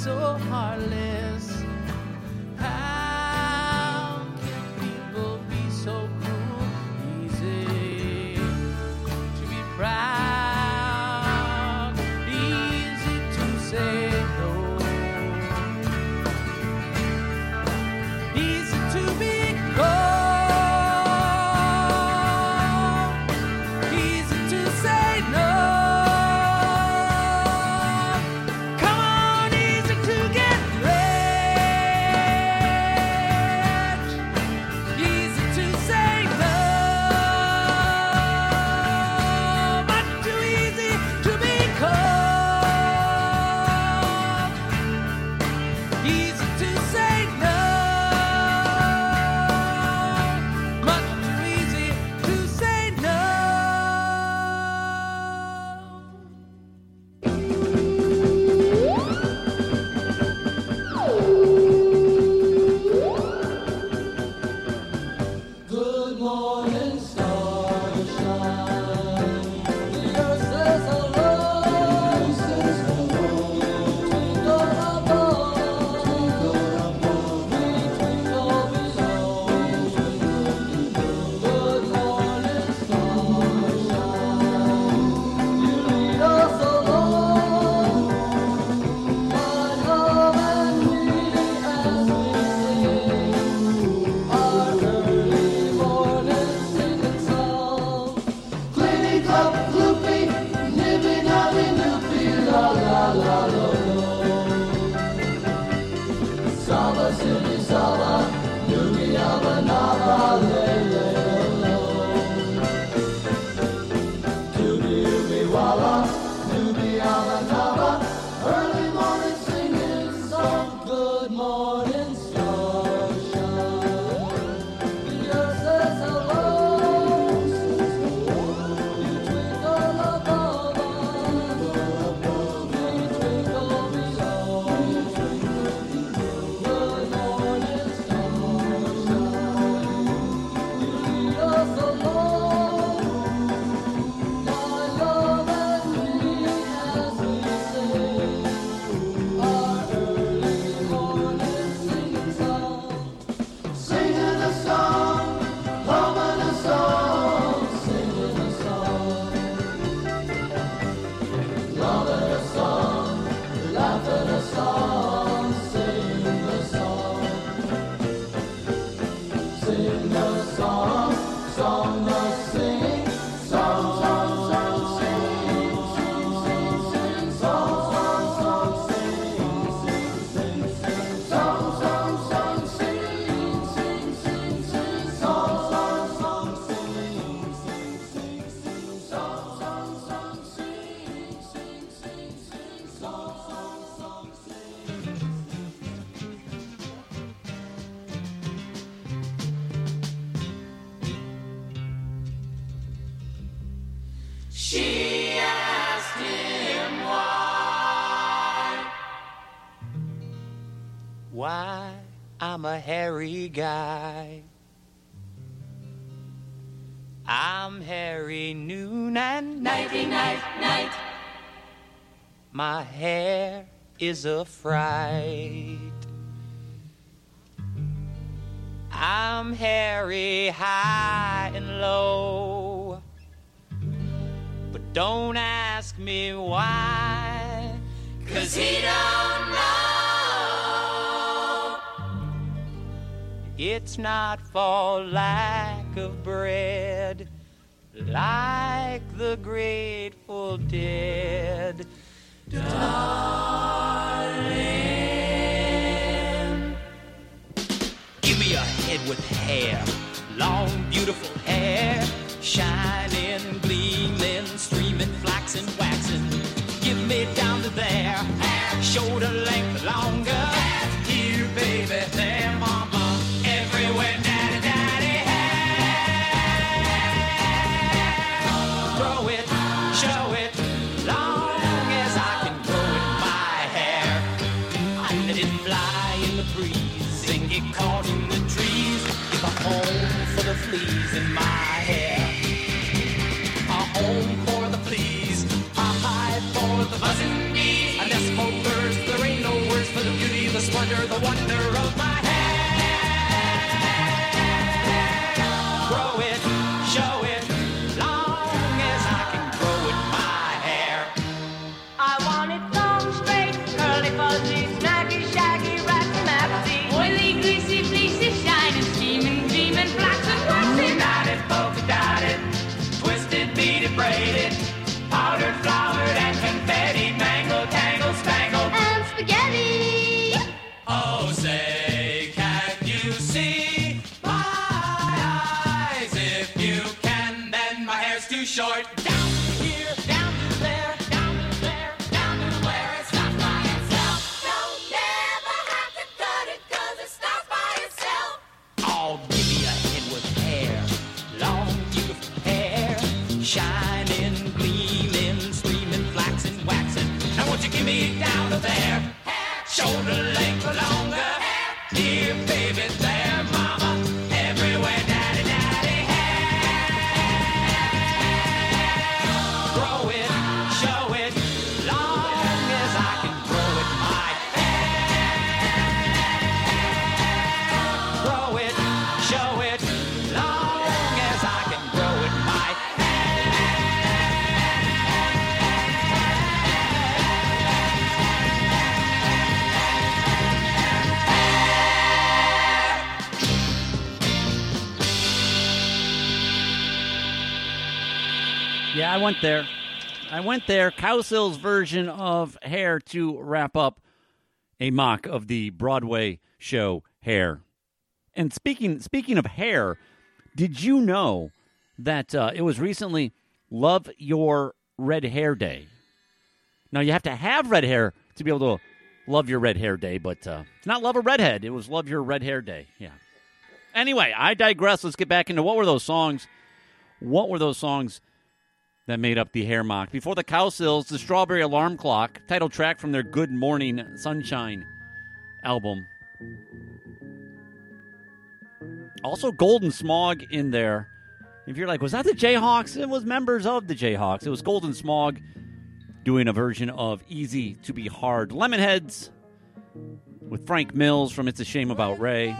so heartless? How can people be so cruel? Easy to be proud, easy to say no, easy to be cold, easy to say no. Come on, easy to get rich, easy to say no, but too easy to be cold, easy to say no, much too easy to say no. Good morning, starshine. The earth says hello. Twinkle above, we twinkle below. Good morning, starshine. You lead us along, my love and me, as we sing our early morning singing song. Clippy clop cloopy, nippy nappy noopy, la la la lo lo. Saba silly saba, nooby abba naba, le le lo lo. Dooby ooby walla, nooby abba naba, early morning singing song. Good morning, starshine. The earth says hello. You twinkle above us, we twinkle below. Good morning, starshine. You lead us along, my love and me, as we sing our early morning singing song. Singing a song, humming a song, singing a song. Loving a song, laughing a song, sing a song. Sing a song, song must sing, song, song, song, sing, sing, sing, sing, song, song, song, sing, sing, sing, sing, song, song, song, sing, sing, sing, sing, song, song, song, sing, sing, sing, sing, song, song, song, sing, sing, sing, sing, song, song, song, sing. She asked him why I'm a hairy guy. I'm hairy noon and nighty night night. My hair is a fright. I'm hairy high and low, but don't ask me why, 'cause he don't know. It's not for lack of bread, like the Grateful Dead. Darling, give me a head with hair, long beautiful hair, shining, gleaming, streaming, flaxen, waxing. Give me down to there, shoulder length longer. Here, baby, there, mama, everywhere, daddy, daddy, hair. Throw it, show it, long as I can grow it, my hair. I let it fly in the breeze and get caught in the trees. Give a home for the fleas in my hair. A home for the fleas, a hive for the buzzing bees. A nest for birds, there ain't no words for wonder of my hair. Grow it, show it, long as I can grow it, my hair. I want it long, straight, curly, fuzzy, snacky, shaggy, ratty, maxy, oily, greasy, fleecy, shiny, steaming, gleaming, flax and waxy. Knotted, polka dotted, twisted, beaded, braided, powdered, flowered, and confetti, mangled, tangled, spangled, And spaghetti. Oh, say, can you see my eyes? If you can, then my hair's too short. Down to here, down to there, down to there, down to where it stops by itself. Don't never have to cut it 'cause it stops by itself. Oh, give me a head with hair, long, beautiful hair, shining, gleaming, streaming, flaxing, waxing. Now won't you give me down to there? Shoulder length or longer. Here, baby, there, mama. Everywhere, daddy, daddy, hair. Grow it, show it, long as I can grow it, my hair. Grow it, show it, long as I can grow it, my Yeah, I went there. Cowsill's version of Hair to wrap up a mock of the Broadway show Hair. And speaking of hair, did you know that it was recently Love Your Red Hair Day? Now, you have to have red hair to be able to love your red hair day, but it's not Love a Redhead. It was Love Your Red Hair Day. Yeah. Anyway, I digress. Let's get back into what were those songs? What were those songs that made up the hair mock? Before the Cowsills, the Strawberry Alarm Clock, title track from their Good Morning Sunshine album. Also, Golden Smog in there. If you're like, was that the Jayhawks? It was members of the Jayhawks. It was Golden Smog doing a version of Easy to Be Hard. Lemonheads with Frank Mills from It's a Shame About Ray.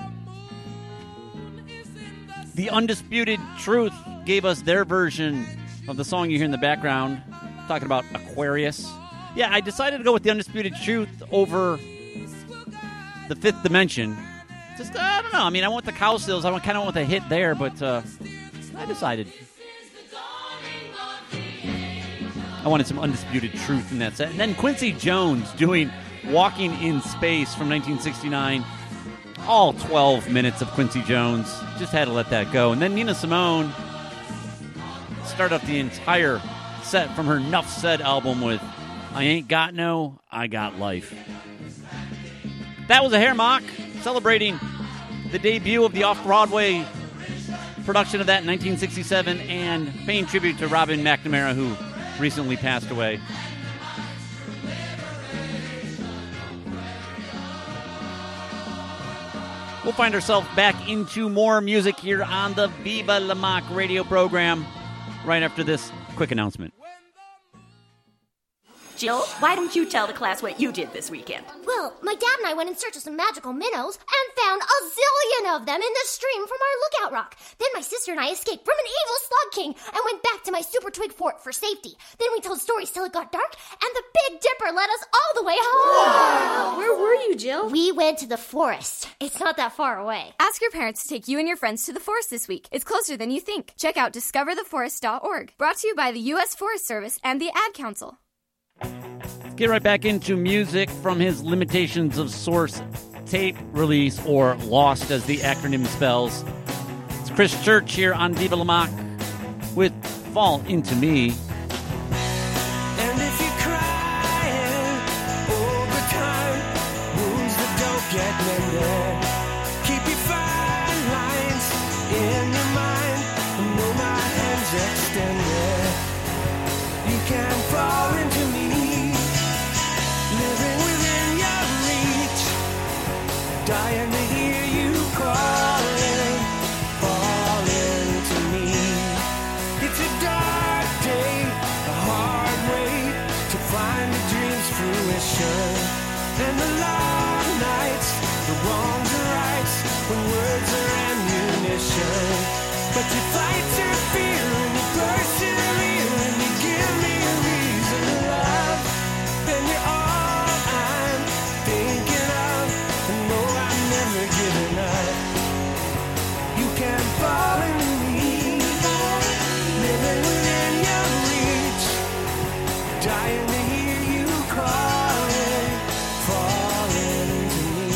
The Undisputed Truth gave us their version of the song you hear in the background, talking about Aquarius. Yeah, I decided to go with The Undisputed Truth over The Fifth Dimension. Just, I don't know. I mean, I went the Cowsills. I kind of went the hit there, but I decided I wanted some Undisputed Truth in that set. And then Quincy Jones doing Walking in Space from 1969. All 12 minutes of Quincy Jones. Just had to let that go. And then Nina Simone started off the entire set from her Nuff Said album with I Ain't Got No, I Got Life. That was a hair mock celebrating the debut of the off-Broadway production of that in 1967 and paying tribute to Robin McNamara, who recently passed away. We'll find ourselves back into more music here on the Viva La Mock radio program right after this quick announcement. Jill, why don't you tell the class what you did this weekend? Well, my dad and I went in search of some magical minnows and found a zillion of them in the stream from our lookout rock. Then my sister and I escaped from an evil slug king and went back to my super twig fort for safety. Then we told stories till it got dark, and the Big Dipper led us all the way home. Wow. Where were you, Jill? We went to the forest. It's not that far away. Ask your parents to take you and your friends to the forest this week. It's closer than you think. Check out discovertheforest.org. Brought to you by the U.S. Forest Service and the Ad Council. Let's get right back into music from his Limitations of Source tape release, or Lost as the acronym spells. It's Chris Church here on Viva La Mock with Fall Into Me. And if you're crying over time, wounds that don't get mended, keep your fine lines in your mind, and know my hands extended. You can fall into me, living within your reach, dying to hear you calling, fall into me. It's a dark day, a hard way to find a dream's fruition, and the long nights wrongs and rights when words are ammunition. But you fight your fear and you persevere and you give me a reason to love. Then you're all I'm thinking of. And no, I'm never giving up. You can fall into me, living within your reach, dying to hear you calling, falling into me.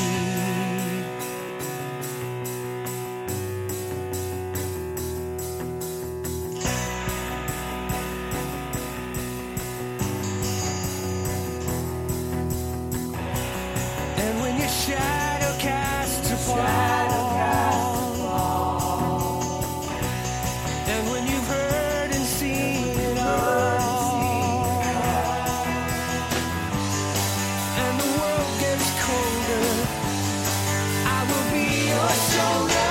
And when your shadow casts a pall, and when you've heard and seen it all, and the world gets colder, I will be your shoulder.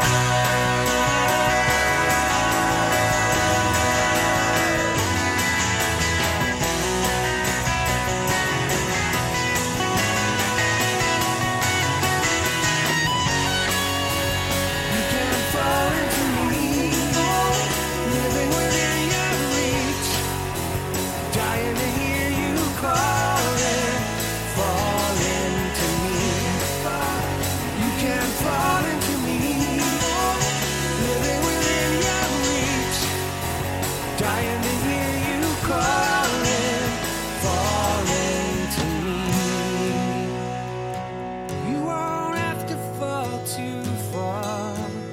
You can fall into me, living within your reach, dying to hear you calling, fall into me. You can fall into me, living within your reach, dying to hear you calling, fall into me. You won't have to fall too far.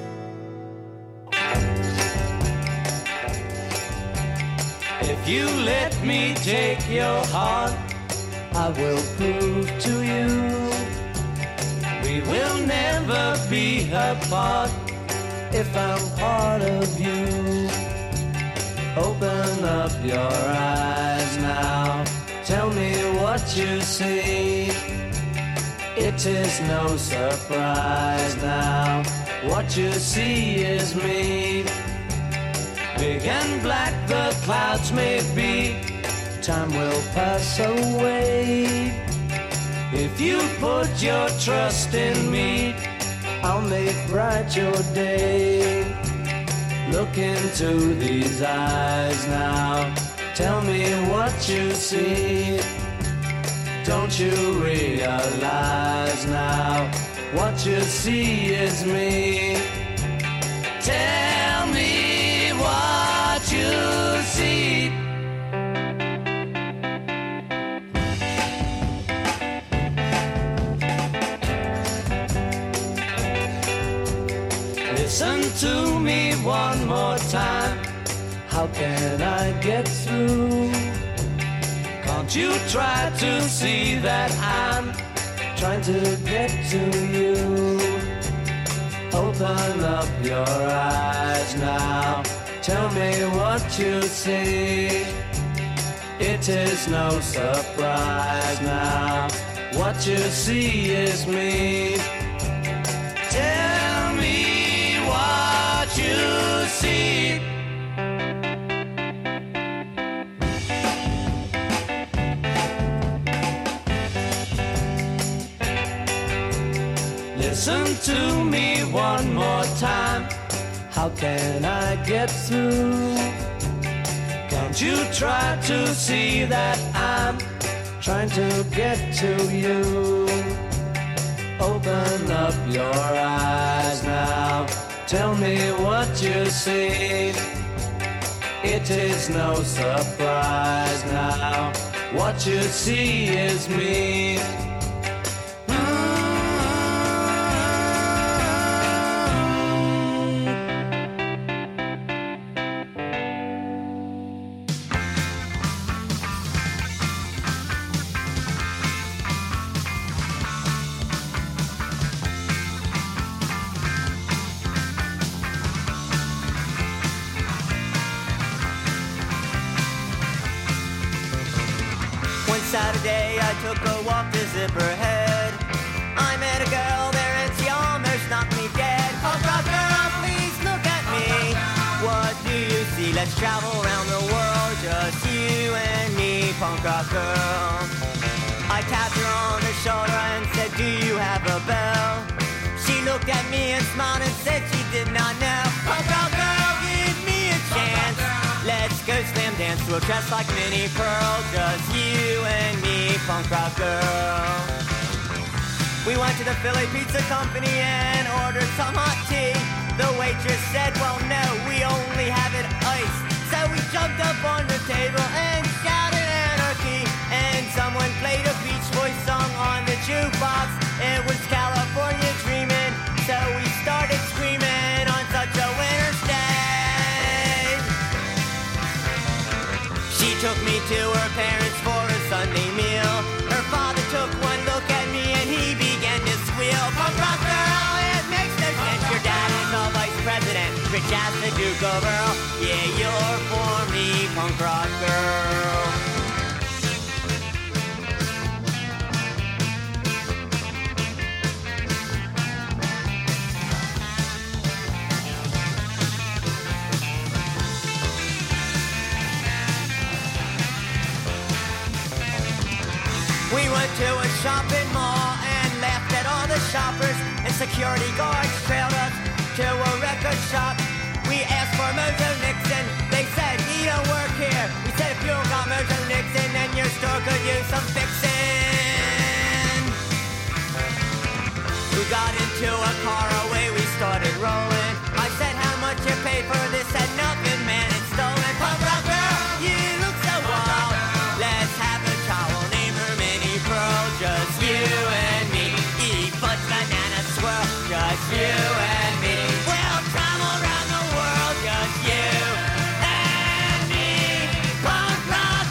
If you let me take your heart, I will prove to you we will never be apart. If I'm part of you, open up your eyes now. Tell me what you see. It is no surprise now. What you see is me. Big and black the clouds may be, time will pass away. If you put your trust in me, I'll make bright your day. Look into these eyes now, tell me what you see. Don't you realize now, what you see is me. Tell me what you see. Listen to me one more time. How can I get through? Can't you try to see that I'm trying to get to you? Open up your eyes now, tell me what you see. It is no surprise now, what you see is me. Tell me what you see. Listen to me one more time. How can I get through? Can't you try to see that I'm trying to get to you? Open up your eyes now, tell me what you see. It is no surprise now, what you see is me. Saturday I took a walk to Zipperhead. I met a girl there and she almost knocked me dead. Punk rock girl, please look at me. What do you see? Let's travel around the world, just you and me, punk rock girl. I tapped her on the shoulder and said, do you have a bell? smiled and said she did not know. Punk rock girl, give me a chance. Let's go slam dance to a dress like Minnie Pearl. Just you and me, punk rock girl. We went to the Philly Pizza Company and ordered some hot tea. The waitress said, well, no, we only have it iced. So we jumped up on the table and shouted anarchy. And someone played a Beach Boys song on the jukebox. It was California Dreamin', so we started screaming on such a winter's day. She took me to her parents for a Sunday meal. Her father took one look at me and he began to squeal. Punk rock girl, it makes no sense. Your dad is the vice president, rich as the Duke of Earl. Yeah, you're for me, punk rock girl. We went to a shopping mall and laughed at all the shoppers, and security guards trailed us to a record shop. We asked for Mojo Nixon, they said he don't work here. We said if you don't got Mojo Nixon, then your store could use some fixing. We got into a car, away we started rolling. I said how much you pay for this, said nothing, man, it's stolen. Punk rock girl, you look so wild. Let's have a towel, name her Minnie Pearl. Just you and me, eat fudge, banana, swirl. Just you and me, we'll travel around the world. Just you and me, punk rock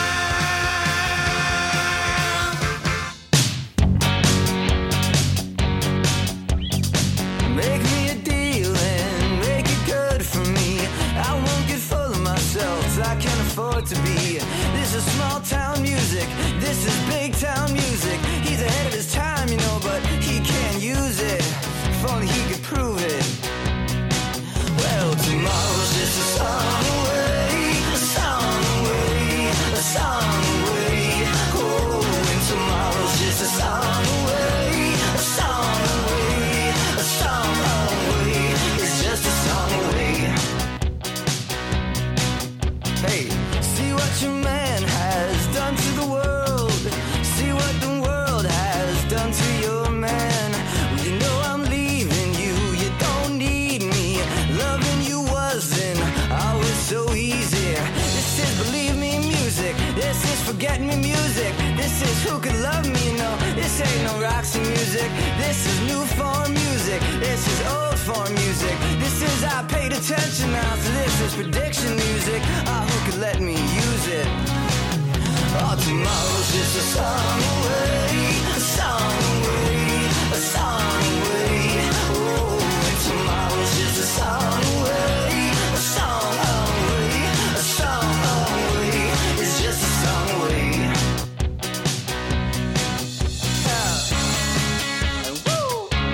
girl. Make me a deal and make it good for me. I won't get full of myself, I can't afford to be. This is small town music, this is big town music. He's ahead of his time, you know, but he can't use it. If only he could prove it. Well, tomorrow's just a song away, a song away, a song away. Oh, and tomorrow's just a song away, a song away, a song away. It's just a song away. Hey, see what your man has done to the world. See what the world has done to your man. Well, you know I'm leaving you, you don't need me. Loving you wasn't always so easy. This is believe me music, this is forget me music. This is who could love me, you know. This ain't no Roxy music. This is new form music, this is old form music. This is I paid attention now, so this is prediction music. Who could let me use it? Oh, tomorrow's just a song away, a song away, a song away. Oh, and tomorrow's just a song away, a song away, a song away. It's just a song away. Yeah. Woo!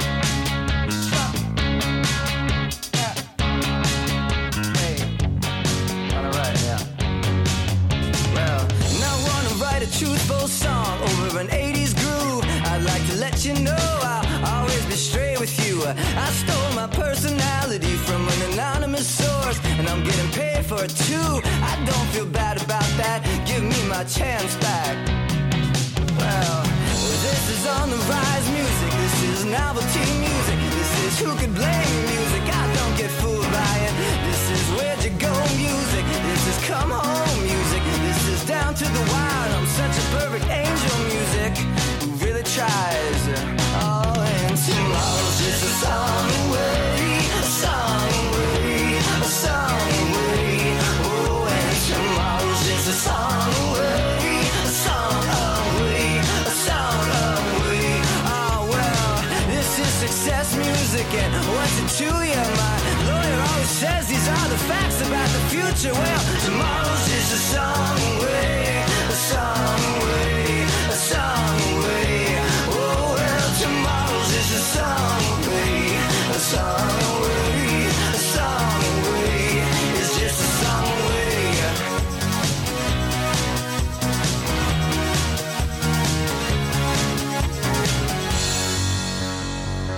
Yeah. Hey. All right, yeah. Well, now I wanna write a truthful song over an 80s groove. I'd like to let you know I'll always be straight with you. I stole my personality from an anonymous source, and I'm getting paid for it too. I don't feel bad about that, give me my chance back. Well, this is on the rise music, this is novelty music. This is who could blame music, I don't get fooled by it. This is where'd you go music, this is come home music. This is down to the wire, I'm such a perfect angel music who really tries. Oh, and tomorrow's just a song away, a song away, a song away. Oh, and tomorrow's just a song away, a song away, a song away. Oh, well, this is success music, and what's it to you? My lawyer always says these are the facts about the future. Well, tomorrow's just a song away, a song away, a song away. Oh, well, tomorrow's just a song away, a song away, a song away. It's just a song away.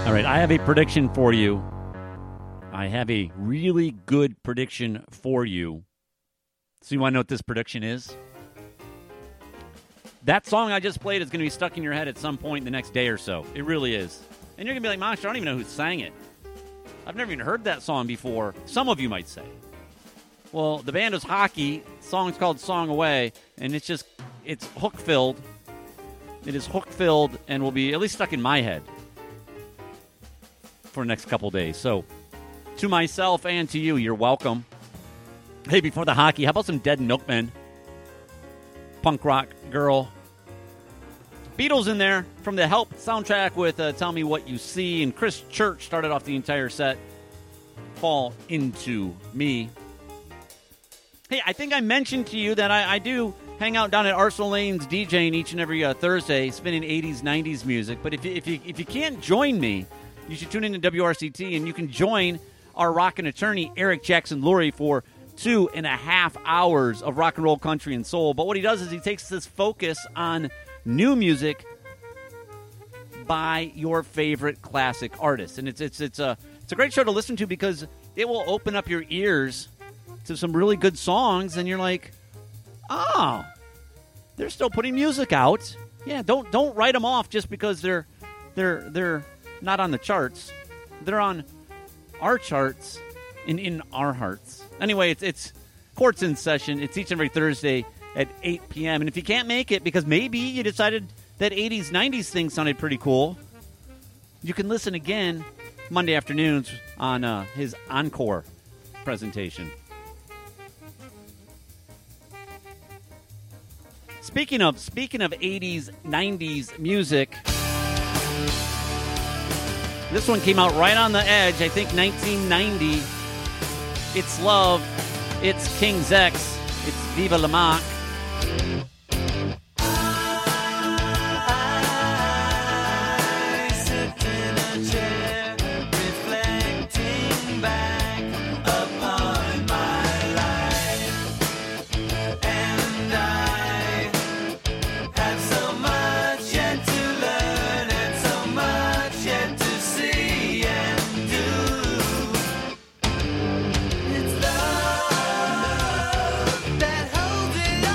All right, I have a prediction for you. I have a really good prediction for you. So you want to know what this prediction is? That song I just played is going to be stuck in your head at some point in the next day or so. It really is. And you're going to be like, Monster, I don't even know who sang it. I've never even heard that song before. Some of you might say. Well, the band is Hockey. The song's called Song Away. And it's hook-filled. It is hook-filled and will be at least stuck in my head for the next couple days. So, to myself and to you, you're welcome. Hey, before the Hockey, how about some Dead Milkmen? Punk rock girl. Beatles in there from the Help soundtrack with Tell Me What You See. And Chris Church started off the entire set. Fall Into Me. Hey, I think I mentioned to you that I do hang out down at Arsenal Lane's DJing each and every Thursday, spinning 80s, 90s music. But if you can't join me, you should tune in to WRCT, and you can join our rockin' attorney, Eric Jackson Lurie, for 2.5 hours of rock and roll, country, and soul. But what he does is he takes this focus on new music by your favorite classic artists. And it's a great show to listen to because it will open up your ears to some really good songs, and you're like, oh, they're still putting music out. Yeah, don't write them off just because they're not on the charts. They're on our charts and in our hearts. Anyway, it's Courts in Session. It's each and every Thursday at 8 p.m. And if you can't make it because maybe you decided that 80s, 90s thing sounded pretty cool, you can listen again Monday afternoons on his Encore presentation. Speaking of 80s, 90s music, this one came out right on the edge, I think 1990. It's Love, it's King's X, it's Viva La Mac. That holds it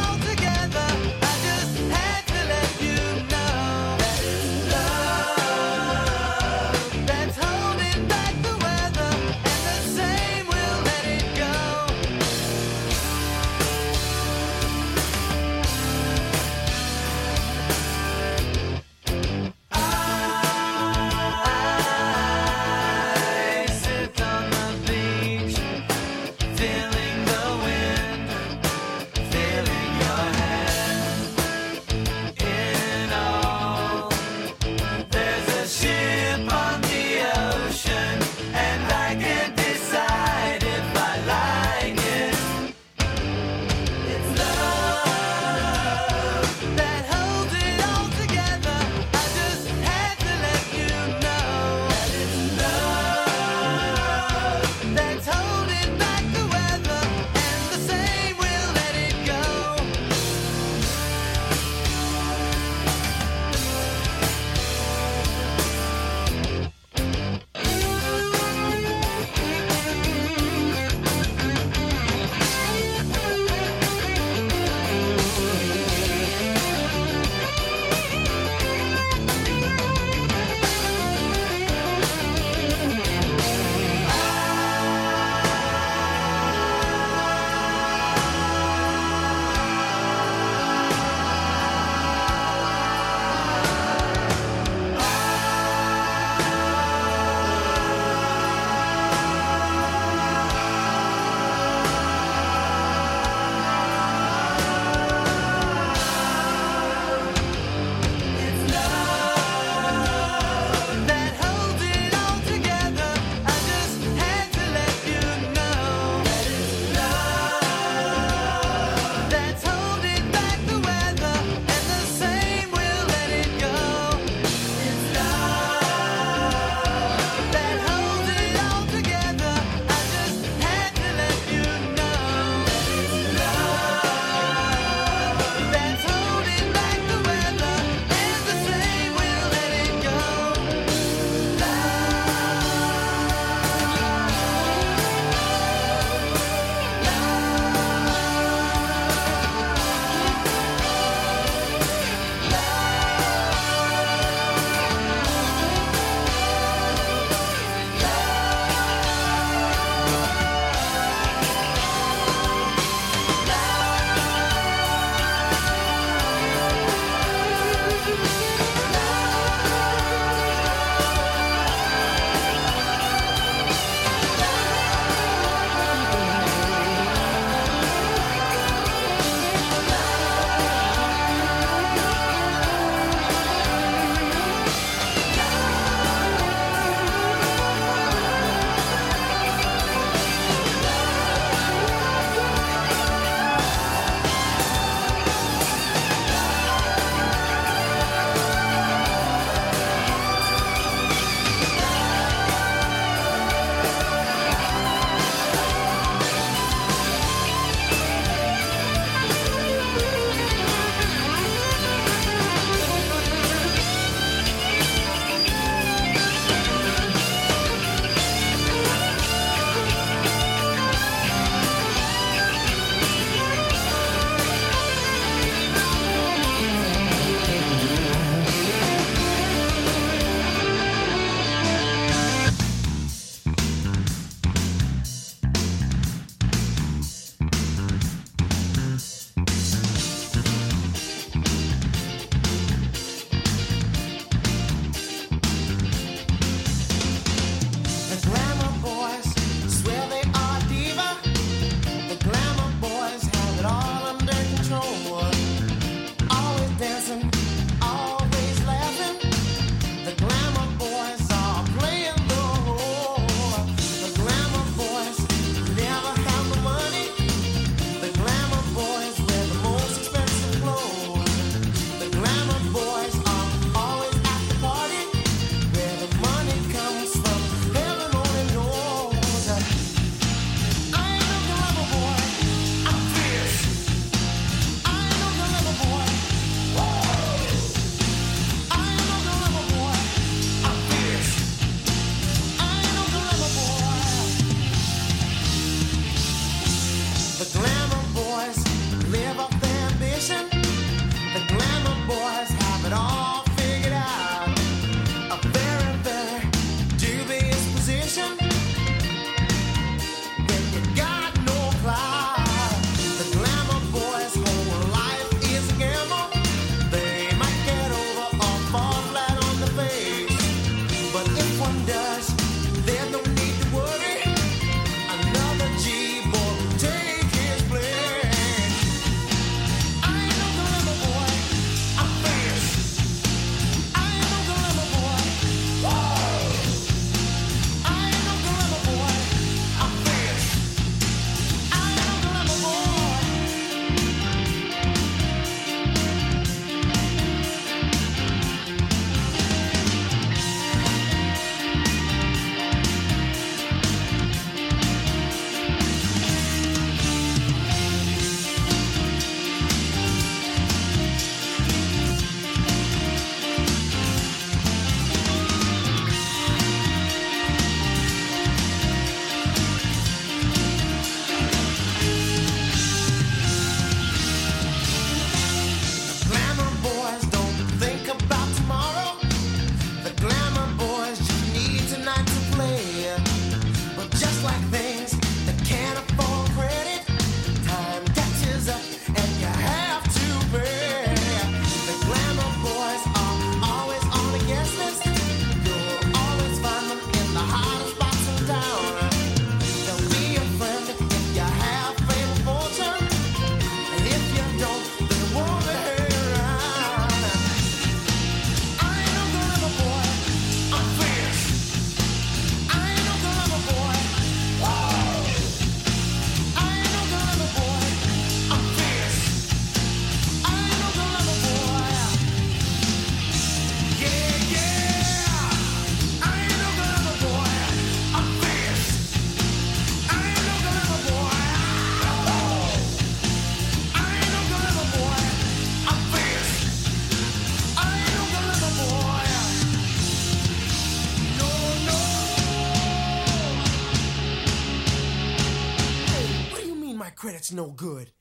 credit's no good.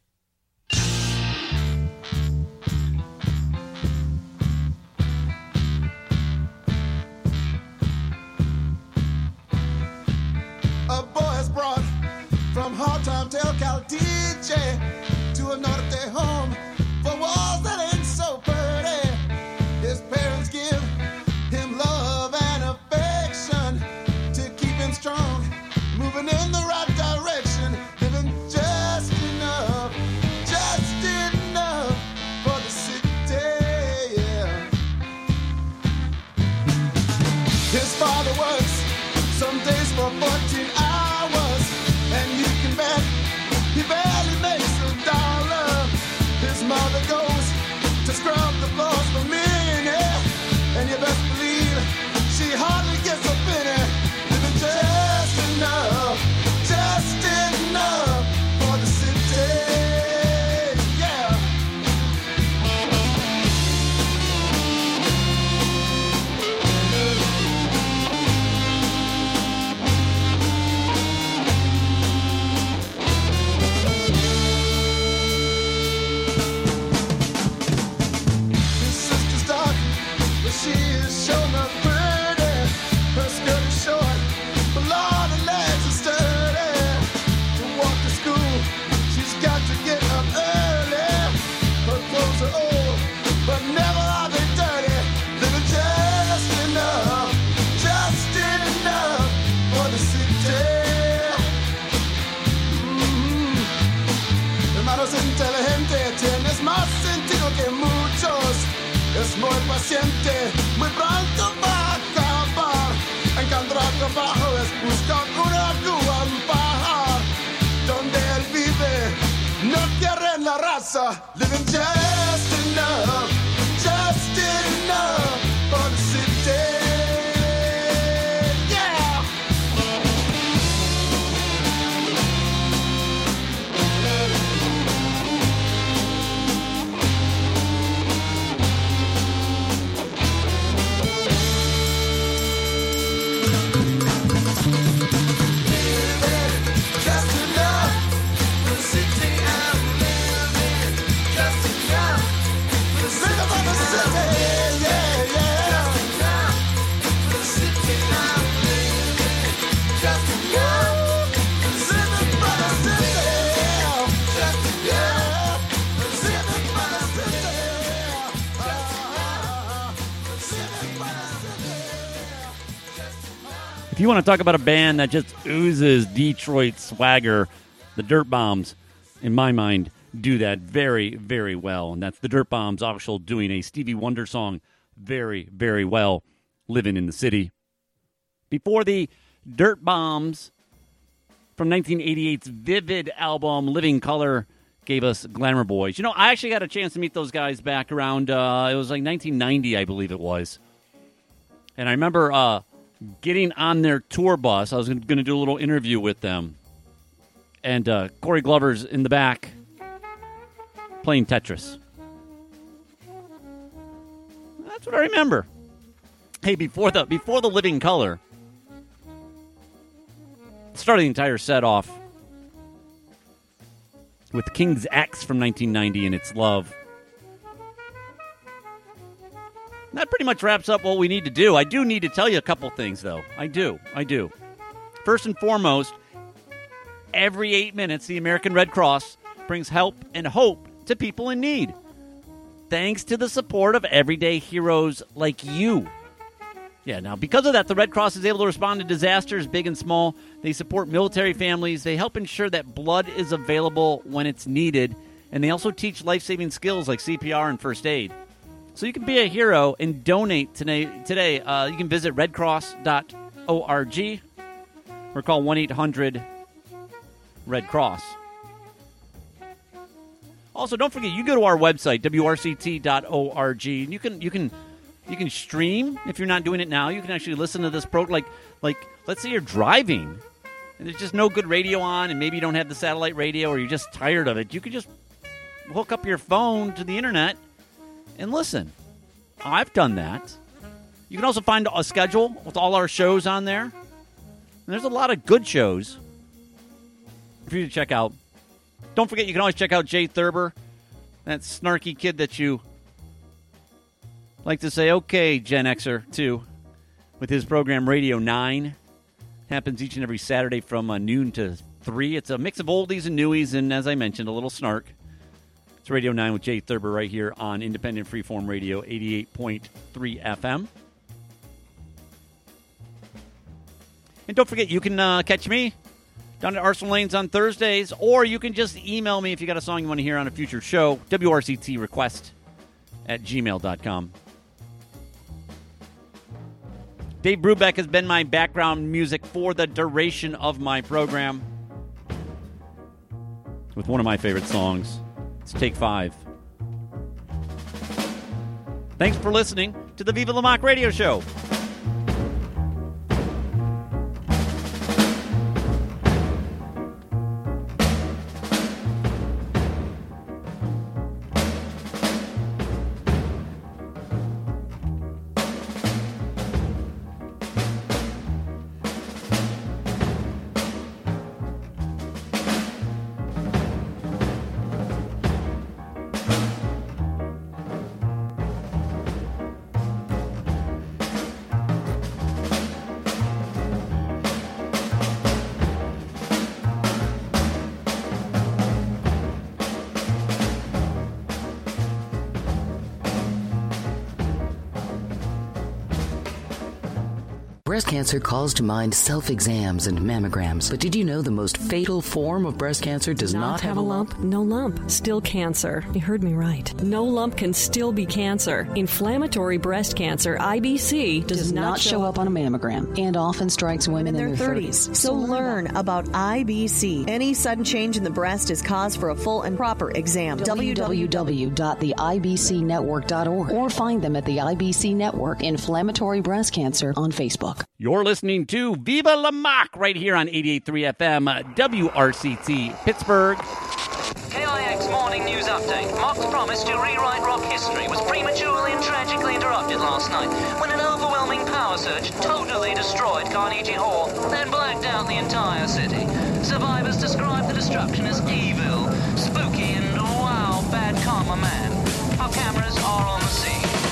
A boy is brought from Hardtime to El Caldije to a norte home for walls that ain't so pretty. His parents give him love and affection to keep him strong, moving in the right direction, living just enough for the city. Yeah. His father works some days for 14 hours, and you can bet he barely makes $1. His mother goes to scrub the floors for Minnie, and you best believe she hardly gets a penny, living just enough for the city. Yeah. His sister's dark, but she is sure enough pretty. Her skirt is short, but Lord, her legs are sturdy. To walk to school, she's got to get up early. Her clothes are old, but never are they dirty. Living just enough for the city. Hermano es inteligente, tienes más sentido que muchos. Es muy paciente, muy pronto va a acabar. Encontrar trabajo es buscar una grúa en Bajar. Donde él vive, no quieren la raza. Living just enough for the city. Yeah. Just enough for the city I'm living. Just enough for the city. Living for the city, yeah, yeah. Just enough for the city I'm living. Just enough for the city. Living for the city. Just enough for the city. Living for the city. Living for the city. If you want to talk about a band that just oozes Detroit swagger, the Dirt Bombs, in my mind, do that very, very well. And that's the Dirt Bombs also doing a Stevie Wonder song very, very well, Living in the City. Before the Dirt Bombs from 1988's Vivid album, Living Color, gave us Glamour Boys. You know, I actually got a chance to meet those guys back around, it was like 1990, I believe it was. And I remember getting on their tour bus. I was going to do a little interview with them. And Corey Glover's in the back playing Tetris. That's what I remember. Hey, before the Living Color, started the entire set off with King's X from 1990 and It's Love. That pretty much wraps up what we need to do. I do need to tell you a couple things, though. I do. First and foremost, every 8 minutes, the American Red Cross brings help and hope to people in need. Thanks to the support of everyday heroes like you. Yeah, now, because of that, the Red Cross is able to respond to disasters, big and small. They support military families. They help ensure that blood is available when it's needed. And they also teach life-saving skills like CPR and first aid. So you can be a hero and donate today. You can visit redcross.org or call 1-800-RED-CROSS. Also, don't forget, you go to our website, wrct.org, and you can stream if you're not doing it now. You can actually listen to this program. Like, let's say you're driving and there's just no good radio on, and maybe you don't have the satellite radio or you're just tired of it. You can just hook up your phone to the internet and listen. I've done that. You can also find a schedule with all our shows on there. And there's a lot of good shows for you to check out Don't forget, you can always check out Jay Thurber, that snarky kid that you like to say, okay, Gen Xer, too, with his program Radio 9. Happens each and every Saturday from noon to 3. It's a mix of oldies and newies, and as I mentioned, a little snark. It's Radio 9 with Jay Thurber right here on Independent Freeform Radio, 88.3 FM. And don't forget, you can catch me down at Arsenal Lanes on Thursdays, or you can just email me if you got a song you want to hear on a future show, wrctrequest@gmail.com. Dave Brubeck has been my background music for the duration of my program with one of my favorite songs. It's Take 5. Thanks for listening to the Viva La Mock Radio Show. Breast cancer calls to mind self-exams and mammograms. But did you know the most fatal form of breast cancer does not have a lump? No lump. Still cancer. You heard me right. No lump can still be cancer. Inflammatory breast cancer, IBC, does not show up on a mammogram and often strikes women in their 30s. So learn about IBC. Any sudden change in the breast is cause for a full and proper exam. www.theibcnetwork.org or find them at the IBC Network Inflammatory Breast Cancer on Facebook. You're listening to Viva La Mock right here on 88.3 FM, WRCT, Pittsburgh. KIX Morning News Update. Mock's promise to rewrite rock history was prematurely and tragically interrupted last night when an overwhelming power surge totally destroyed Carnegie Hall, then blacked out the entire city. Survivors describe the destruction as evil, spooky, and wow, bad karma man. Our cameras are on the scene.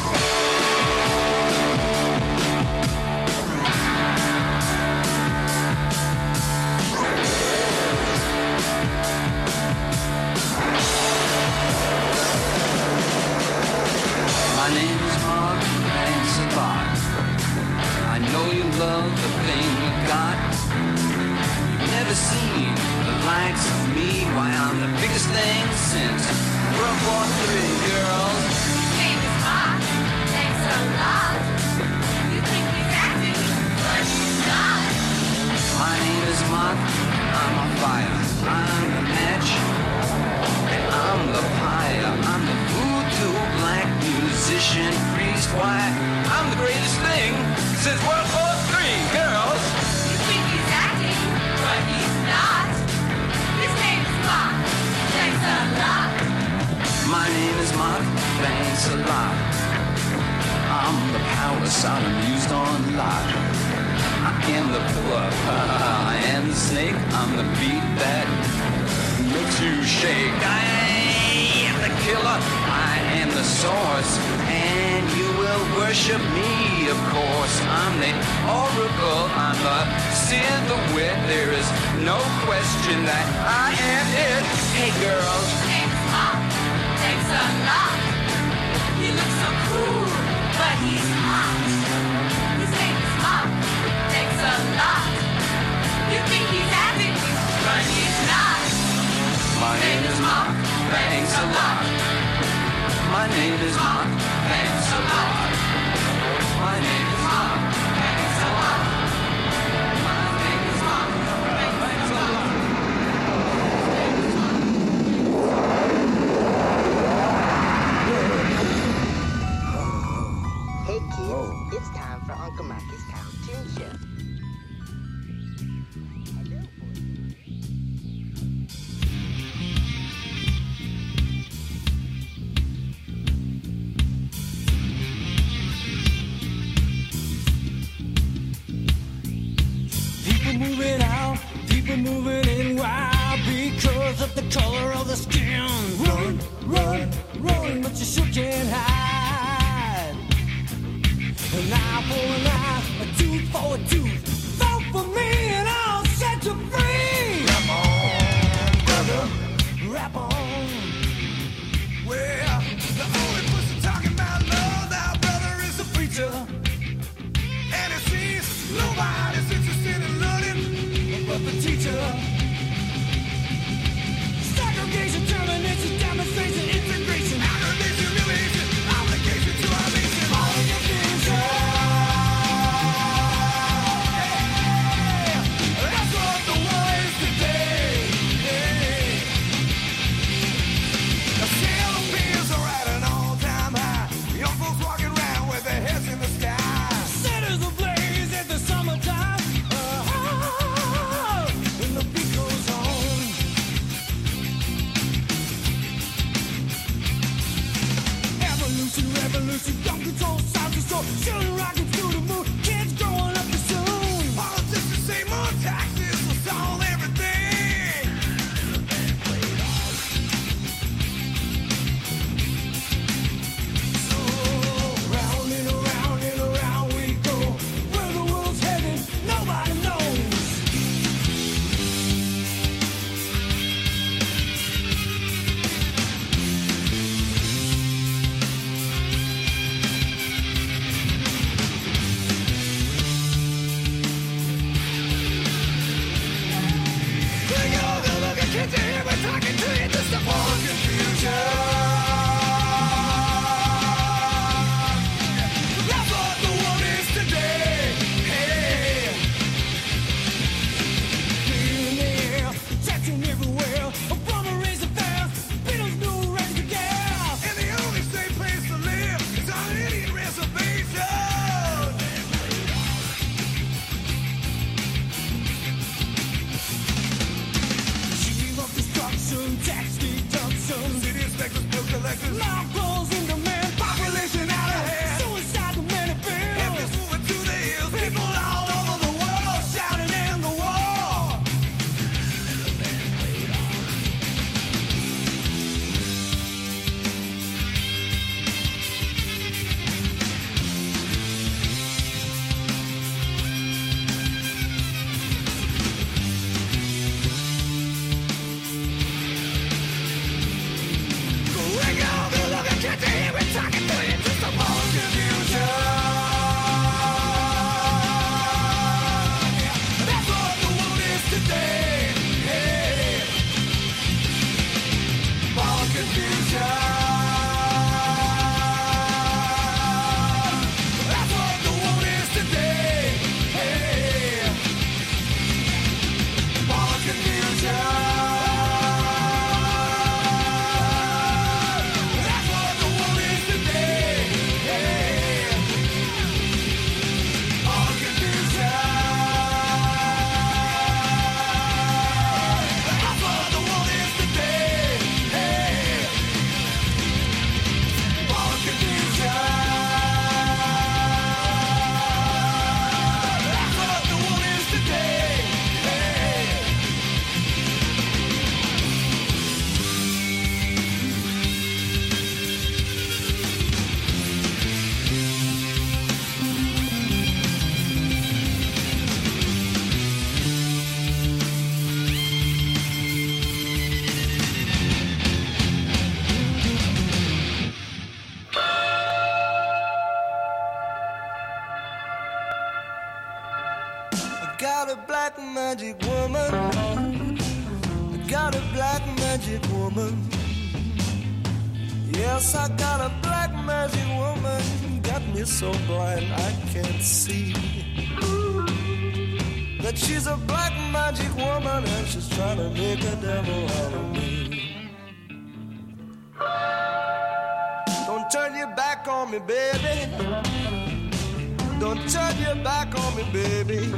My name is Mark, thanks a lot. I know you love the thing you got. You've never seen the likes of me. Why, I'm the biggest thing since World War III, girls. Your name is Mark, thanks a lot. You think he's acting, but he's not. My name is Mark, I'm on fire. I'm the match, and I'm the pyre. I'm the voodoo black musician priest. Why, I'm the greatest thing since World War III, girls. You think he's acting, but he's not. His name is Mark, thanks a lot. My name is Mark, thanks a lot. I'm the power Sodom used on Lot. I am the pillar, I am the snake. I'm the beat that makes you shake. I am the killer, I am the source, and you will worship me, of course. I'm the oracle, I'm the seer, the wit. There is no question that I am it. Hey girls, His name is Mark, thanks a lot. He looks so cool, but he's hot. His name is Mark, thanks a lot. You think he's acting, but he's not. my name is Mark, thanks a lot. My name is Mark, thanks a lot. My name is Mark, thanks a lot. My name is Mark, thanks a lot. Hey kids, it's time for Uncle Mackey's Cartoon Show. People moving out, people moving in. Why? Because burns up the color of the skin. Run, run, run, but you sure can't hide. An eye for an eye, a tooth for a tooth. Vote for me and I'll set you free. Rap on, brother, rap on. Well, the only person talking about love now, brother, is the preacher. And it seems nobody's interested in learning but the teacher. Segregation, termination, demonstration, integration, aggravation, humiliation, obligation to our nation. All of your future. That's what the war is today. The scale of fears are at an all-time high. Young folks walking around with their heads in the sky. Cities ablaze at the summertime. When the beat goes on. Evolution, revolution, gun control, sound control, shooting rockets through the moon, kids growing up too soon. Politicians say more taxes will solve everything. So round and around we go. Where the world's heading, nobody knows. Bring on the look at kids here, we're talking to you, just a war of confusion. That's what the world is today. Hey. Clean the air, tattooing everywhere. Obama raised the fast, Beatles knew raise the gas. And the only safe place to live is on an Indian reservation. Machine of destruction, tax deduction, city inspectors, bill collectors, mob calls in demand, population out of hand, suicide to many bills. Empties moving to the hills, people all over the world shouting in the war. Ring on the look at kids here, we're talking to you, just a war of confusion. That's what the world is today. Hey. War of confusion. That's what the world is today. Hey. War of confusion. That's what the world is today. Hey. War of confusion. That's what the world is today. Hey. War of confusion. That's what the world is today. Hey. I got a black magic woman. I got a black magic woman. Yes, I got a black magic woman. Got me so blind I can't see that she's a black magic woman and she's trying to make a devil out of me. Don't turn your back on me, baby. Don't turn your back on me, baby.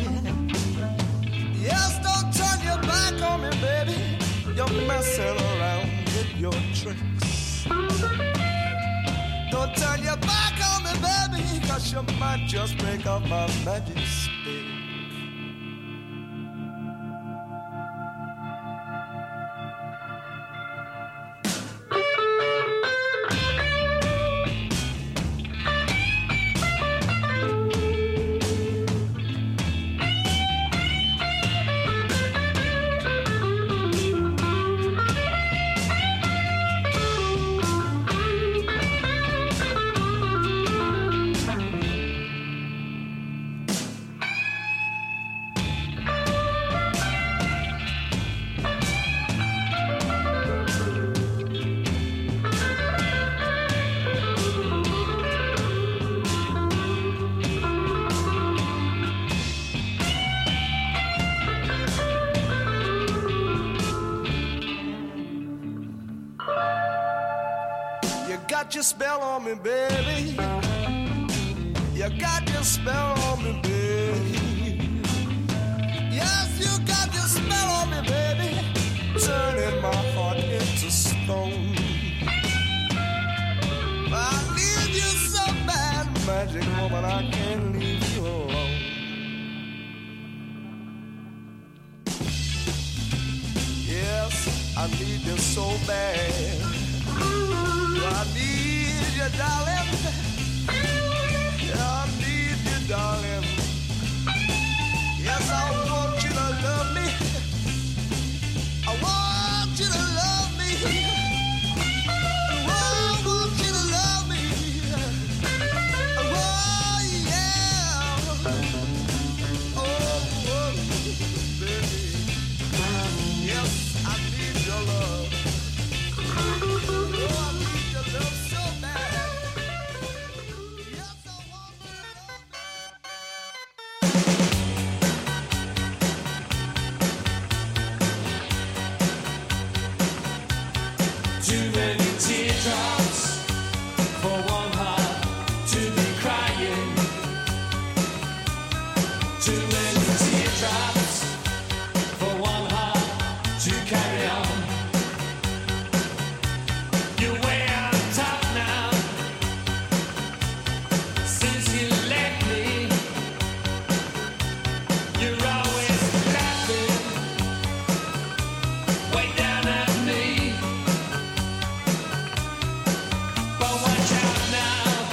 Yes, don't turn your back on me, baby. You're messing around with your tricks. Don't turn your back on me, baby, 'cause you might just break up my magic stick. got your spell on me, baby. You got your spell on me, baby. Yes, you got your spell on me, baby. Turning my heart into stone. I need you so bad, magic woman, I can't leave you alone. Yes, I need you so bad. I need you, darling. I need you, darling. Yes, I want you to love me. I want you to love me. I want you to love me. Oh, yeah. Oh, baby. Yes, I need your love. Oh, I need your love so bad. Yes, I want you to love me. Too many teardrops for one heart to be crying. Too many teardrops for one heart to carry on. You're way on top now. Since you left me, you're always laughing, way down at me. But watch out now,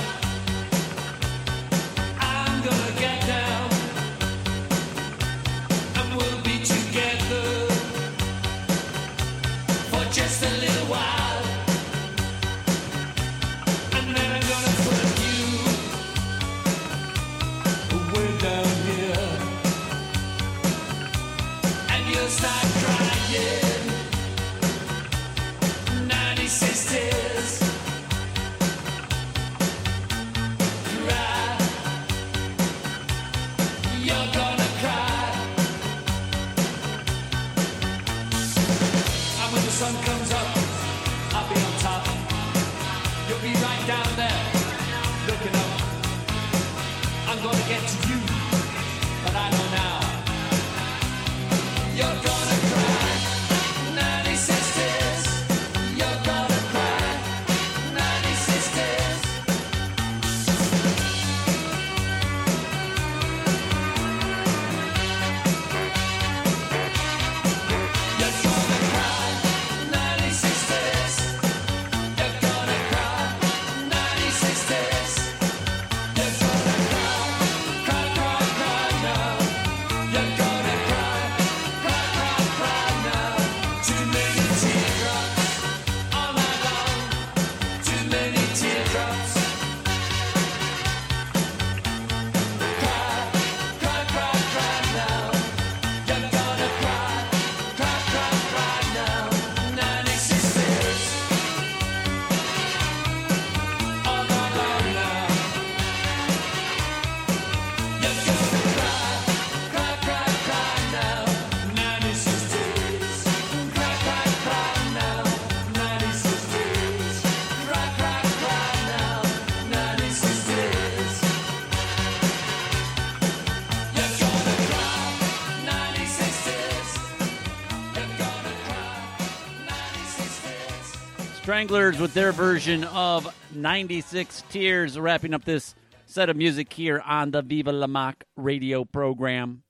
I'm gonna get down, and we'll be together for just a little while, and then I'm gonna put you way down here, and you'll start crying, 96 tears. Cry. You're gonna cry. And when the sun comes up, I'll be on top. You'll be right down there, looking up. I'm gonna get to you, but I know now. You're gonna cry. 96 tears. You're gonna cry. 96 tears. You're gonna cry, 96 tears. You're gonna cry, 96 tears. You're gonna cry, cry, cry, cry now. You're gonna cry, cry, cry, cry now. Too many teardrops all night long. Too many teardrops. Cry, cry, cry, cry now. You're gonna cry, cry, cry, cry now. 96 tears all night long now. You're gonna cry, cry, cry, cry now. 96 tears. Cry, cry, cry now. 96 tears. Cry, cry, cry now. 96 tears. You're gonna cry, 96 tears. You're gonna cry, 96 tears. Stranglers with their version of 96 Tears, wrapping up this set of music here on the Viva La Mock radio program.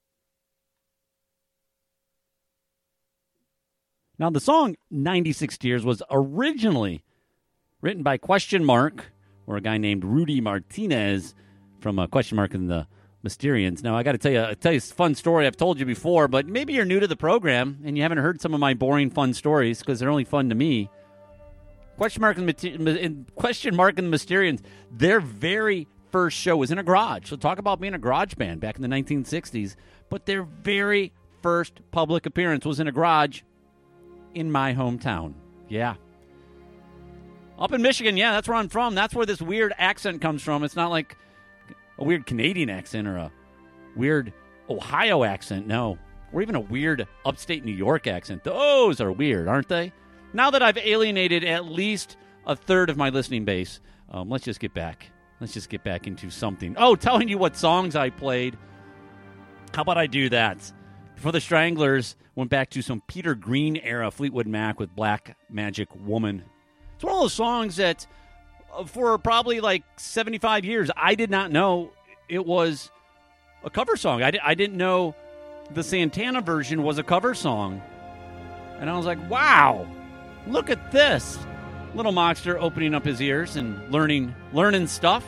Now, the song 96 Tears was originally written by Question Mark, or a guy named Rudy Martinez from Question Mark and the Mysterians. Now, I got to tell you a fun story I've told you before, but maybe you're new to the program and you haven't heard some of my boring fun stories because they're only fun to me. Question Mark and the Mysterians, their very first show was in a garage. So talk about being a garage band back in the 1960s. But their very first public appearance was in a garage in my hometown. Yeah. Up in Michigan, yeah, that's where I'm from. That's where this weird accent comes from. It's not like a weird Canadian accent or a weird Ohio accent, no. Or even a weird upstate New York accent. Those are weird, aren't they? Now that I've alienated at least a third of my listening base. Let's just get back. Let's just get back into something. Oh, telling you what songs I played. How about I do that? Before the Stranglers, went back to some Peter Green era Fleetwood Mac with Black Magic Woman. It's one of those songs that for probably like 75 years, I did not know it was a cover song. I didn't know the Santana version was a cover song. And I was like, wow, look at this. Little Moxter opening up his ears and learning stuff.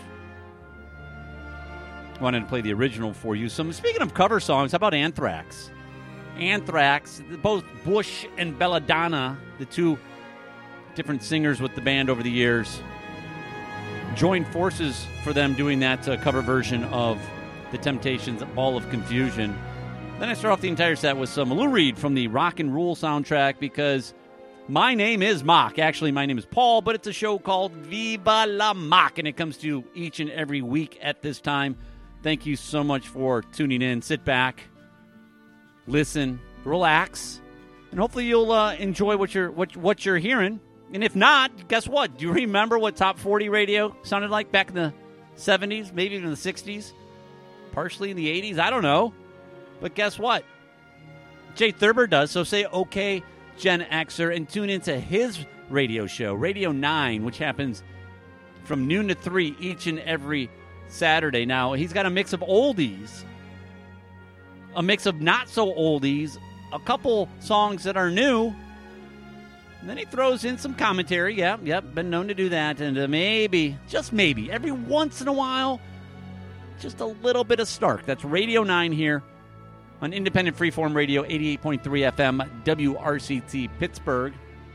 I wanted to play the original for you. Speaking of cover songs, how about Anthrax? Anthrax, both Bush and Belladonna, the two different singers with the band over the years, joined forces for them doing that cover version of The Temptations' Ball of Confusion. Then I start off the entire set with some Lou Reed from the Rock and Roll soundtrack because my name is Mock. Actually, my name is Paul, but it's a show called Viva la Mock, and it comes to you each and every week at this time. Thank you so much for tuning in. Sit back, listen, relax, and hopefully you'll enjoy what you're hearing. And if not, guess what? Do you remember what Top 40 radio sounded like back in the 70s, maybe even the 60s, partially in the 80s? I don't know. But guess what? Jay Thurber does, so say okay, Gen Xer, and tune into his radio show, Radio 9, which happens from noon to 3 each and every Saturday. Now, he's got a mix of oldies, a mix of not-so-oldies, a couple songs that are new, and then he throws in some commentary. Yep, been known to do that, and maybe, just maybe, every once in a while, just a little bit of Stark. That's Radio 9 here on Independent Freeform Radio, 88.3 FM, WRCT, Pittsburgh.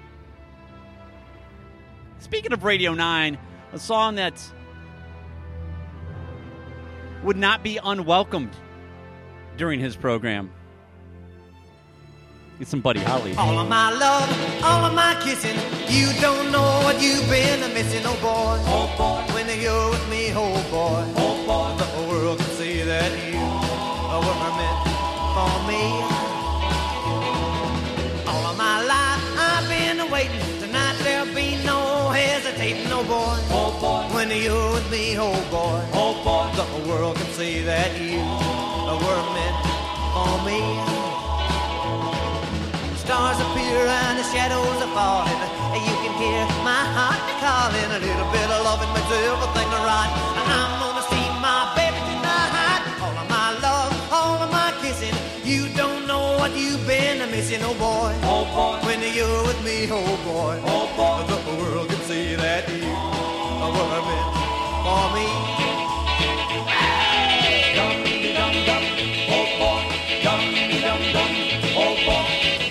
Speaking of Radio 9, a song that would not be unwelcomed during his program. Get some Buddy Holly. All of my love, all of my kissing, you don't know what you've been missing, oh boy. Oh boy. When you're with me, oh boy. Oh boy. The world can see that you were meant for me. All of my life I've been waiting. Tonight there'll be no hesitating, oh boy. Oh boy. When you're with me, oh boy. Oh boy. The world can see that you were meant for me. Stars appear and the shadows are falling. You can hear my heart calling. A little bit of loving makes everything right. I'm gonna see my baby tonight. All of my love, all of my kissing. You don't know what you've been missing, oh boy. Oh boy. When you're with me, oh boy. Oh boy. The world can see that you were meant for me. Dum-de-dum-dum, oh boy. Dum-de-dum-dum, oh boy.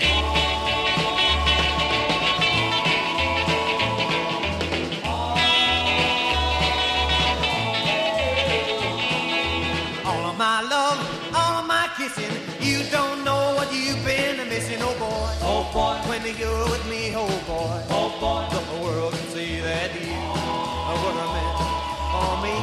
You don't know what you've been missing, oh boy. Oh boy. When you're with me, oh boy. Oh boy. The world can see that you were meant for me.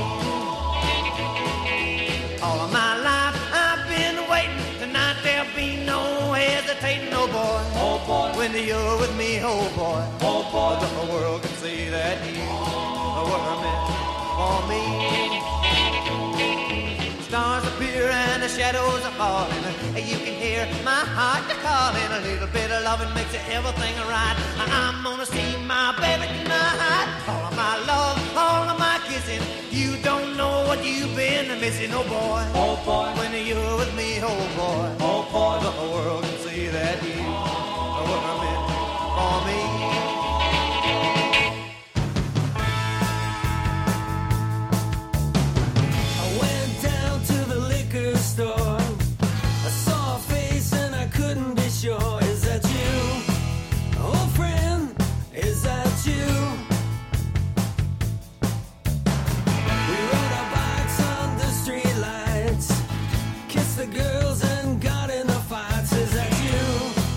All of my life I've been waiting. Tonight there'll be no hesitating, oh boy. Oh boy. When you're with me, oh boy. Oh boy. The world can see that you were meant for me. Stars appear and the shadows are falling. You can hear my heart calling. A little bit of loving makes everything right. I'm gonna see my baby tonight. All of my love, all of my kissing. You don't know what you've been missing, oh boy. Oh boy. When you're with me, oh boy. Oh boy. The world can see that you were meant for me. Store. I saw a face and I couldn't be sure. Is that you? Oh friend, is that you? We rode our bikes under street lights, kissed the girls and got in the fights. Is that you?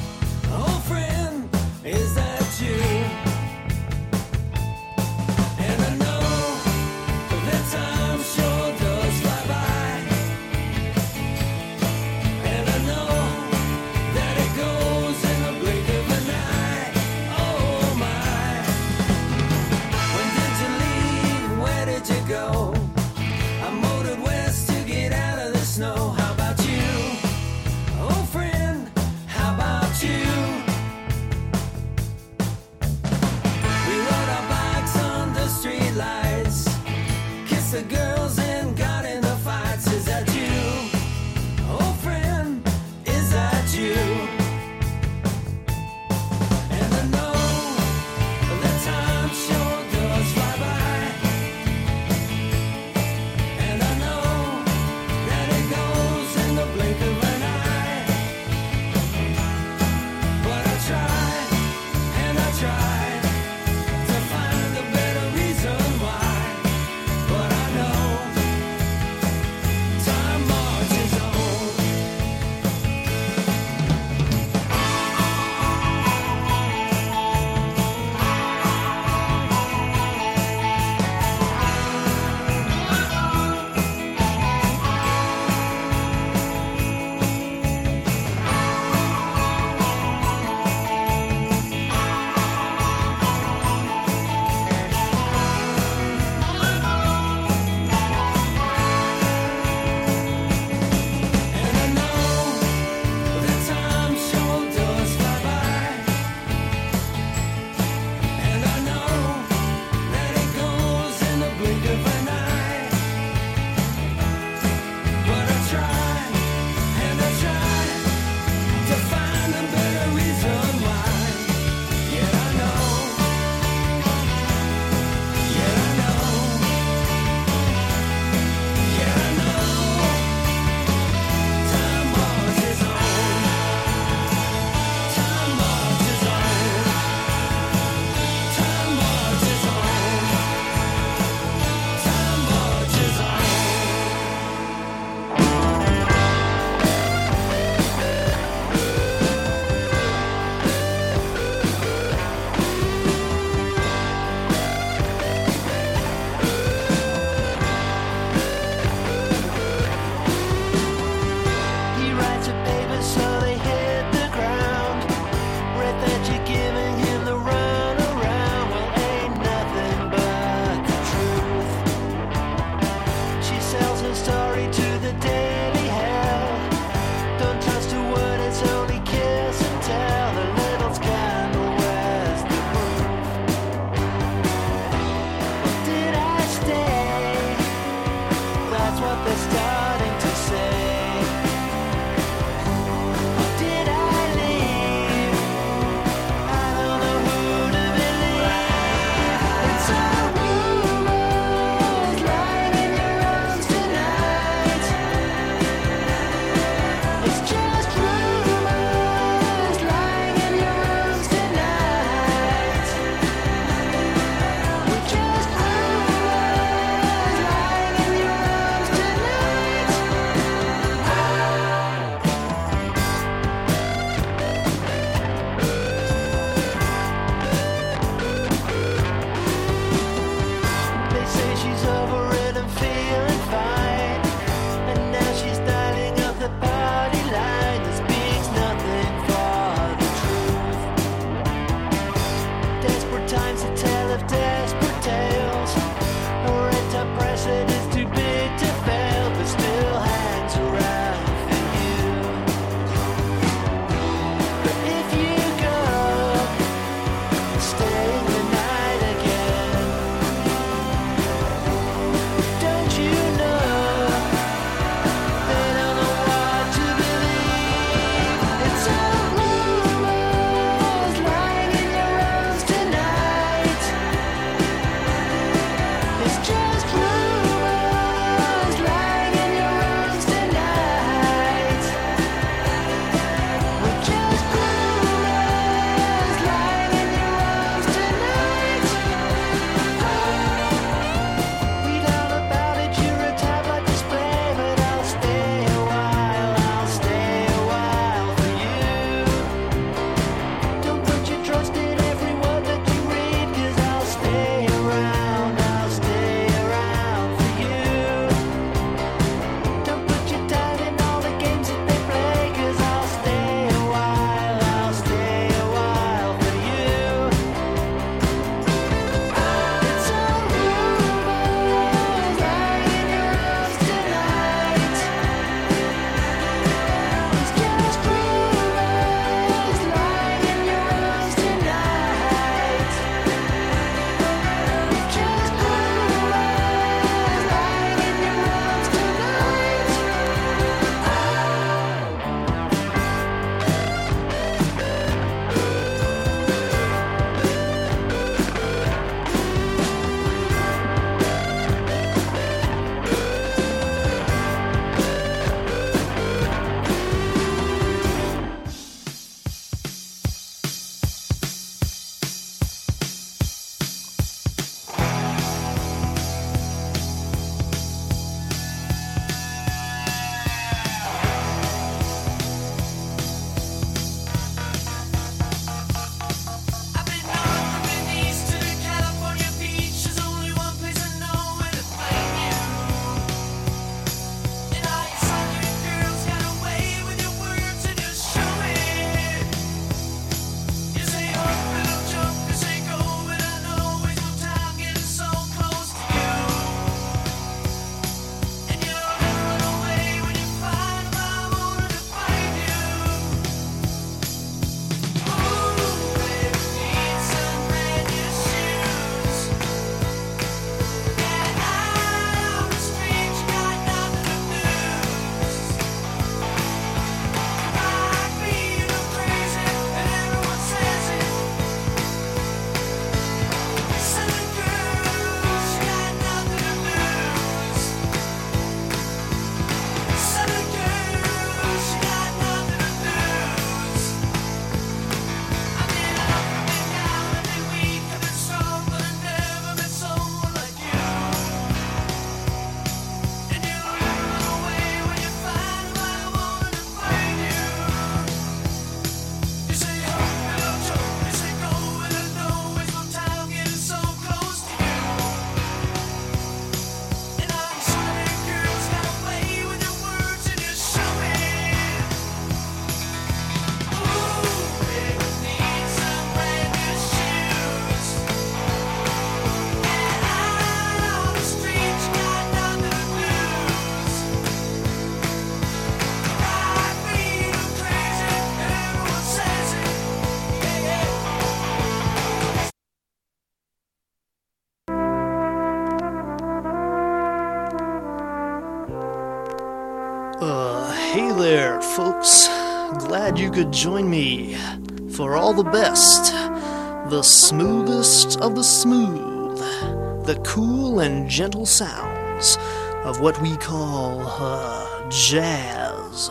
Hey there, folks. Glad you could join me for all the best, the smoothest of the smooth, the cool and gentle sounds of what we call jazz.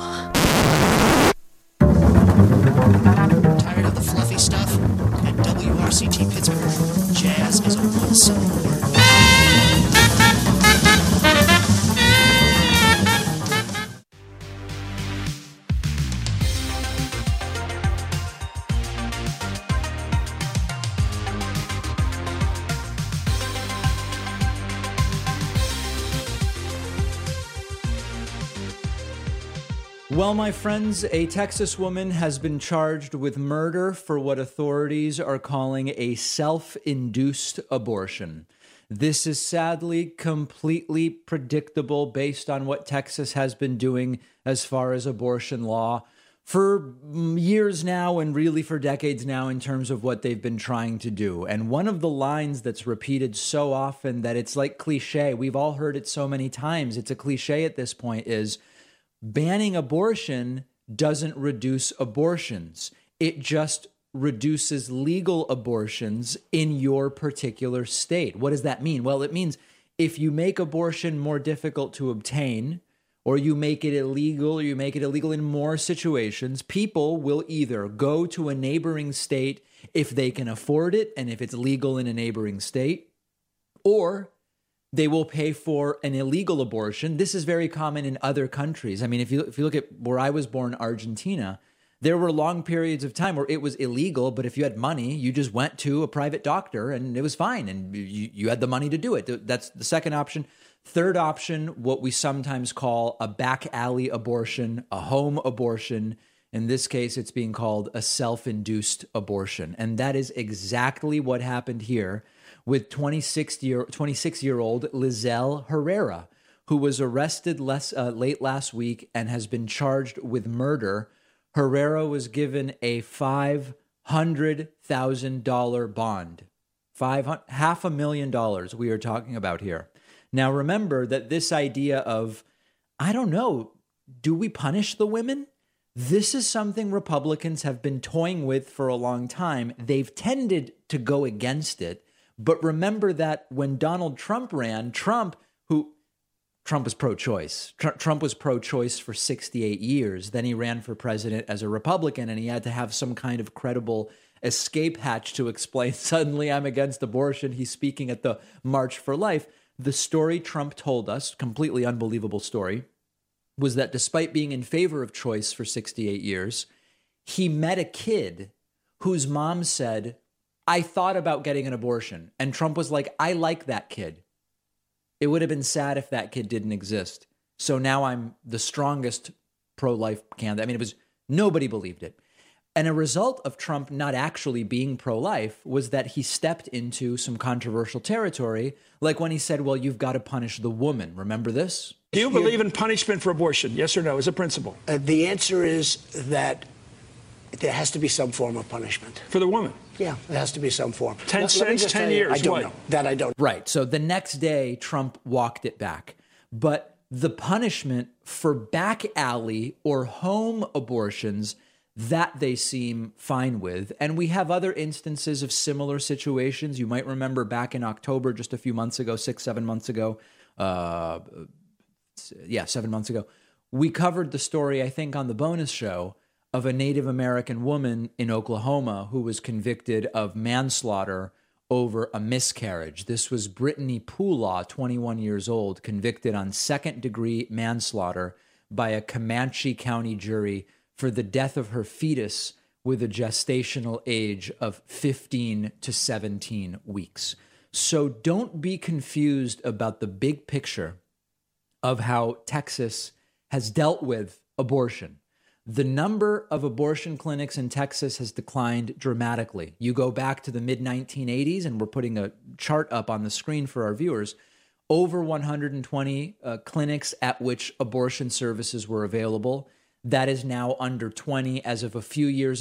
Tired of the fluffy stuff? At WRCT Pittsburgh, jazz is a one-syllable word. Well, my friends, a Texas woman has been charged with murder for what authorities are calling a self-induced abortion. This is sadly completely predictable based on what Texas has been doing as far as abortion law for years now and really for decades now in terms of what they've been trying to do. And one of the lines that's repeated so often that it's like cliche, we've all heard it so many times, it's a cliche at this point, is banning abortion doesn't reduce abortions. It just reduces legal abortions in your particular state. What does that mean? Well, it means if you make abortion more difficult to obtain, or you make it illegal, or you make it illegal in more situations, people will either go to a neighboring state if they can afford it and if it's legal in a neighboring state, or they will pay for an illegal abortion. This is very common in other countries. I mean, if you look at where I was born, Argentina, there were long periods of time where it was illegal, but if you had money, you just went to a private doctor and it was fine, and you had the money to do it. That's the second option. Third option, what we sometimes call a back alley abortion, a home abortion. In this case, it's being called a self-induced abortion. And that is exactly what happened here with 26-year-old Lizelle Herrera, who was arrested late last week and has been charged with murder. Herrera was given a $500,000 bond. $500,000 we are talking about here. Now, remember that this idea of, I don't know, do we punish the women? This is something Republicans have been toying with for a long time. They've tended to go against it. But remember that when Donald Trump ran, Trump was pro-choice. Trump was pro-choice for 68 years. Then he ran for president as a Republican, and he had to have some kind of credible escape hatch to explain, suddenly I'm against abortion. He's speaking at the March for Life. The story Trump told us, completely unbelievable story, was that despite being in favor of choice for 68 years, he met a kid whose mom said, I thought about getting an abortion. And Trump was like, I like that kid. It would have been sad if that kid didn't exist. So now I'm the strongest pro-life candidate. I mean, nobody believed it. And a result of Trump not actually being pro-life was that he stepped into some controversial territory, like when he said, well, you've got to punish the woman. Remember this? Do you believe in punishment for abortion? Yes or no, as a principle? The answer is that there has to be some form of punishment. For the woman? Yeah, there has to be some form. 10 cents, 10 years. I don't know. That I don't. Right. So the next day, Trump walked it back. But the punishment for back alley or home abortions, that they seem fine with. And we have other instances of similar situations. You might remember back in October, just a few months ago, 7 months ago. 7 months ago. We covered the story, I think, on the bonus show of a Native American woman in Oklahoma who was convicted of manslaughter over a miscarriage. This was Brittany Poolaw, 21 years old, convicted on second-degree manslaughter by a Comanche County jury for the death of her fetus with a gestational age of 15 to 17 weeks. So don't be confused about the big picture of how Texas has dealt with abortion. The number of abortion clinics in Texas has declined dramatically. You go back to the mid-1980s, and we're putting a chart up on the screen for our viewers, over 120 clinics at which abortion services were available. That is now under 20 as of a few years